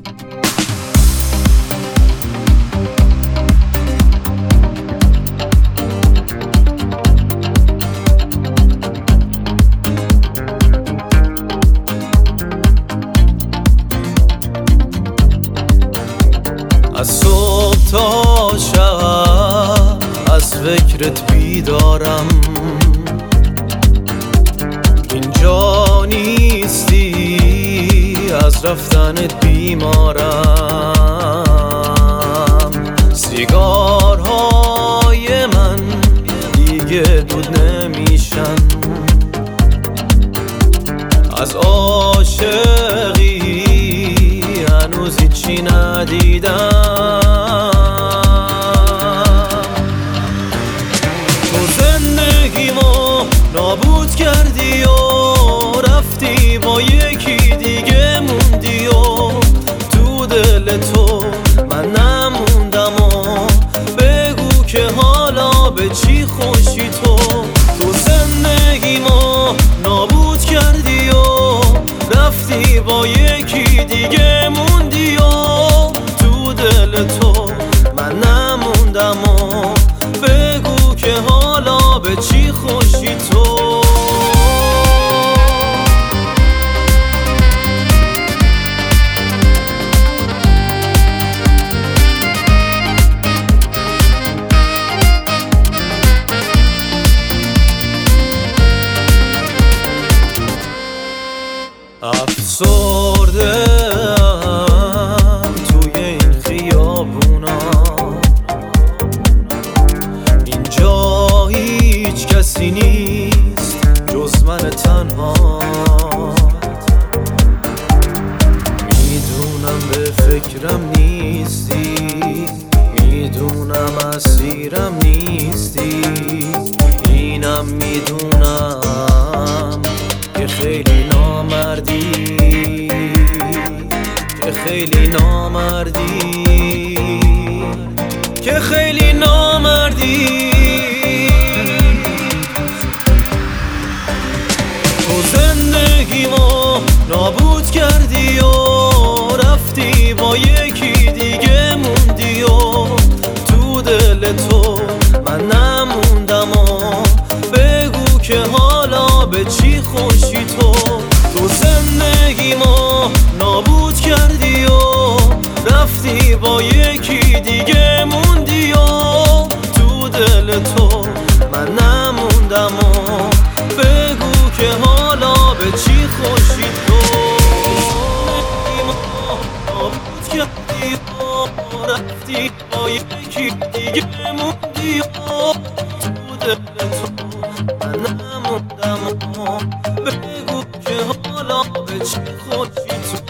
از صبح تا شب از فکرت بیدارم، اینجا نیستی از رفتنت بیمارم. سیگارهای من دیگه دود نمیشن، از عاشقی هنوز هیچی ندیدم. تو زندگیمو نابود کردی و رفتی با یکی دیگه موندی و تو دل تو من نموندم و بگو که حالا به چی خوشی تو. تو زندگیمو نابود کردی و رفتی با یکی دیگه موندی و تو دل تو من نموندم و بگو که حالا به چی خوشی تو. افسرده‌ام توی این خیابونا، اینجا هیچ کسی نیست جز من تنها. میدونم به فکرم نیستی، میدونم اسیرم نیستی، اینم میدونم که خیلی نامردی، که خیلی نامردی، که خیلی نامردی. تو زندگیمو نابود کردی و رفتی با یکی دیگه موندی و تو دل تو من نموندم و بگو که حالا به چی خوشی تو. تو زندگیمو نابود کردی و رفتی با یکی دیگه موندی و تو دل تو من نموندم و بگو که حالا به چی خوشی تو. نابود کردی و رفتی با یکی دیگه موندی و تو دل تو من نموندم و بگو که حالا به چی خوشی تو.